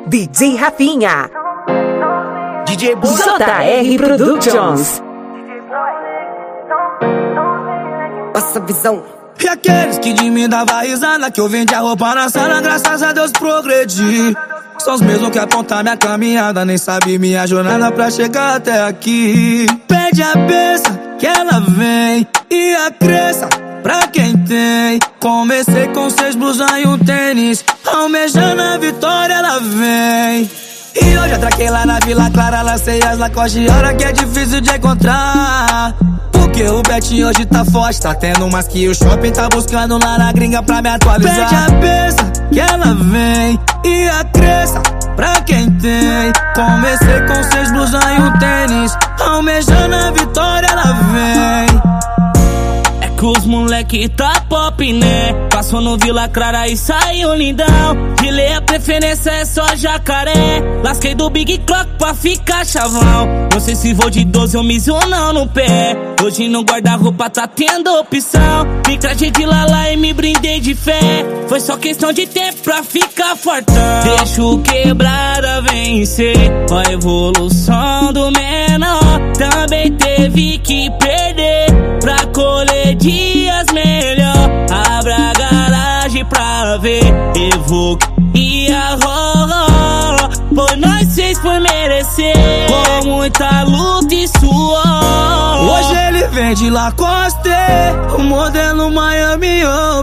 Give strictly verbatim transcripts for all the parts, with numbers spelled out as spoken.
D J Rafinha, D J Boy, J R Productions. Passa visão. E aqueles que de mim dava risada, que eu vendi a roupa na sala, graças a Deus progredi. São os mesmos que apontam minha caminhada, nem sabem minha jornada pra chegar até aqui. Pede a benção que ela vem e a crença pra quem tem. Comecei com seis blusas e um tênis, almejando a vitória ela vem. E hoje atraquei lá na Vila Clara, lancei as Lacoste, hora que é difícil de encontrar. Porque o Betinho hoje tá forte, tá tendo mais que o shopping, tá buscando lá na gringa pra me atualizar. Pede a benção que ela vem e a crença pra quem tem. Comecei com seis blusas e um tênis, almejando a vitória ela vem. Que os moleque tá pop, né? Passou no Vila Clara e saiu lindão. De lei a preferência é só jacaré. Lasquei do Big Clock pra ficar chavão. Não sei se vou de doze ou miss ou não no pé. Hoje no guarda-roupa tá tendo opção. Me traje de lala e me brindei de fé. Foi só questão de tempo pra ficar fortão. Deixo quebrada vencer. Ó a evolução do menor. Também teve que perder pra colher dias melhor. Abra a garagem pra ver Evoque e a Roró. Por nós seis por merecer, com muita luta e suor. Hoje ele vem de Lacoste, o modelo Miami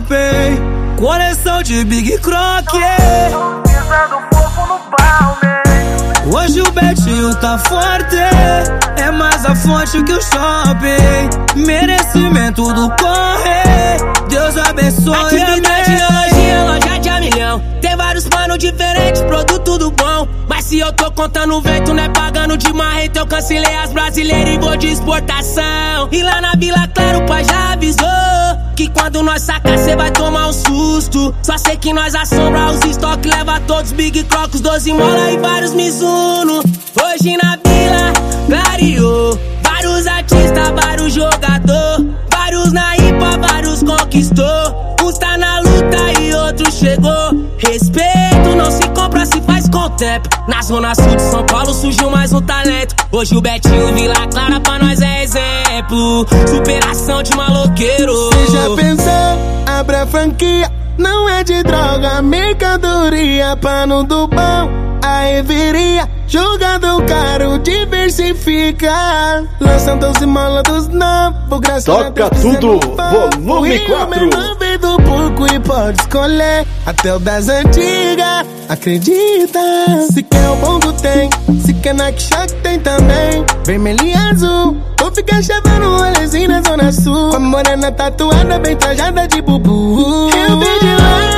Open, coleção de Big Croc. Pisando fofo no pau, né? Hoje o Betinho tá forte, é mais a fonte que o shopping. Merecimento do corre, Deus abençoe. Atividade hoje, loja de a milhão. Tem vários planos diferentes, produto do bom. Mas se eu tô contando vento, não é pagando de marreta. Eu cancelei as brasileiras e vou de exportação. E lá na Vila Clara o pai já avisou que quando nós sacar cê vai tomar um susto. Só sei que nós assombra os estoques, leva todos Big Crocos, doze mola e vários Mizuno. Hoje na Vila clareou, vários artistas, vários jogador, vários na ripa, vários conquistou. Uns tá na luta e outros chegou. Respeito não se compra, se faz com o tempo. Na zona sul de São Paulo surgiu mais um talento. Hoje o Betinho Vila Clara pra nós é exemplo. Superação de maloqueiro. Cê já pensou? Abre a franquia, não é de droga, mercadoria, pano do bom, aí viria. Jogador caro, diversifica. Lançam doze mola dos novos, graças a Deus. Toca tudo, volume quatro. Do pouco e pode escolher até o das antigas. Acredita, se quer o bom do tem, se quer Nike Shock tem também. Vermelho e azul, vou ficar chavando um rolezinho na zona sul. Com a morena tatuada, bem trajada de bubu. Eu vim de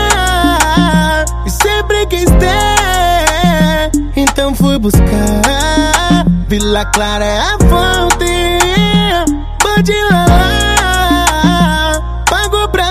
lá e sempre quis ter, então fui buscar. Vila Clara é a fonte, vou de lá, pago pra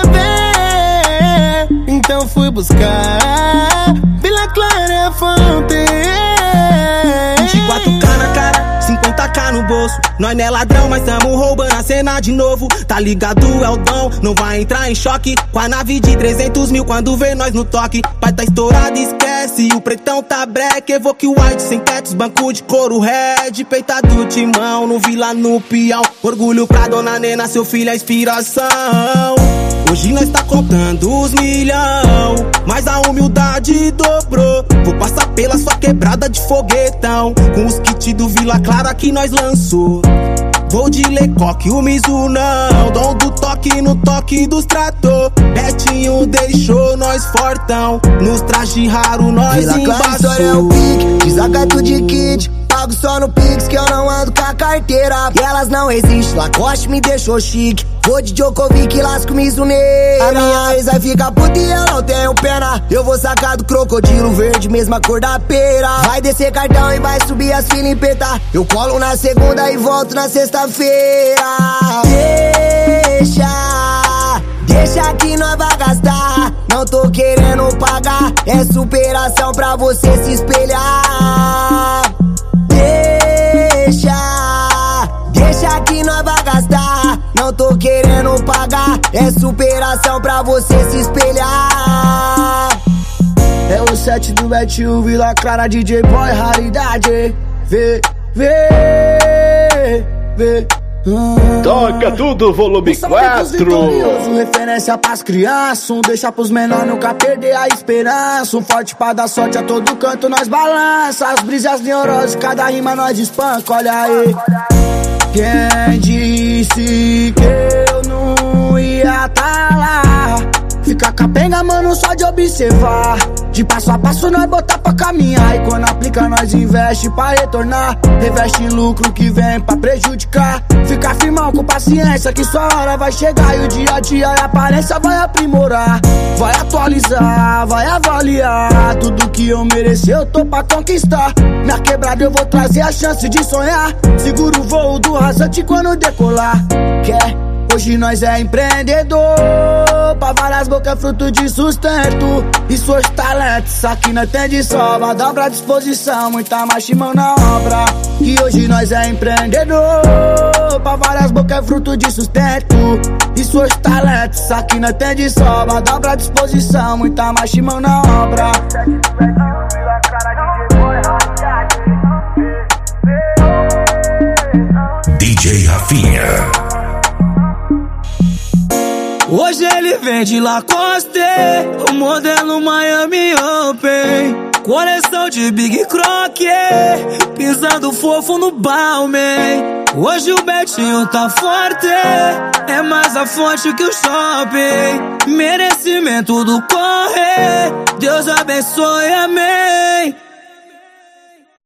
ver, então fui buscar. Vila Clara é a fonte. vinte e quatro K na cara, cinquenta K no bolso. Nós não é ladrão, mas tamo roubando a cena de novo. Tá ligado, é o dom, não vai entrar em choque com a nave de trezentos mil quando vê nós no toque. Pai tá estourado, esquece, o pretão tá breque. Evoque white, sem cats, banco de couro red. Peitado timão, no Vila no Piau. Orgulho pra dona Nena, seu filho é inspiração. Hoje nós tá contando os milhão, mas a humildade dobrou. Vou passar pela sua quebrada de foguetão, com os kits do Vila Clara que nós lançou. Vou de Lecoque, o Mizunão, dom do toque no toque dos trator. Betinho deixou nós fortão, nos traje raro nós Vila Clara, história é o pique, desacato de kit. Pago só no Pix que eu não ando com a carteira. E elas não existem, Lacoste me deixou chique. Vou de Djokovic, lasco Mizuneira. A minha ex vai ficar puta e eu não tenho pena. Eu vou sacar do crocodilo verde, mesma cor da pera. Vai descer cartão e vai subir as filas em peta. Eu colo na segunda e volto na sexta-feira. Deixa, deixa que nós vai gastar. Não tô querendo pagar, é superação pra você se espelhar. Deixa, deixa que nós vai gastar. Não tô querendo pagar, é superação pra você se espelhar. É o set do Betinho, Vila Clara, D J Boy, raridade. Vê, vê, vê. Toca tudo, volume quatro. Referência pras crianças, um deixa pros menores nunca perder a esperança. Um forte pra dar sorte a todo canto, nós balança. As brisas neuroses, cada rima nós espanca, olha aí. Quem disse que eu não ia tá lá? Fica capenga, mano, só de observar. De passo a passo nós botar pra caminhar. E quando aplica nós investe pra retornar. Reveste em lucro que vem pra prejudicar. Fica firmão com paciência que sua hora vai chegar. E o dia a dia a aparência vai aprimorar. Vai atualizar, vai avaliar. Tudo que eu mereci eu tô pra conquistar. Minha quebrada eu vou trazer a chance de sonhar. Seguro o voo do rasante quando decolar. Quer? Hoje nós é empreendedor. Pra várias bocas fruto de sustento. E seus talentos, isso aqui nós tem de sobra. Dobra a disposição, muita mais mão na obra. Que hoje nós é empreendedor. Pra várias bocas fruto de sustento. E seus talentos, isso aqui nós tem de sobra. Dobra a disposição, muita mais mão na obra. D J Rafinha. Hoje ele vende Lacoste, o modelo Miami Open. Coleção de Big Croc, pisando fofo no Balmain. Hoje o Betinho tá forte, é mais a fonte que o shopping. Merecimento do corre, Deus abençoe, amém.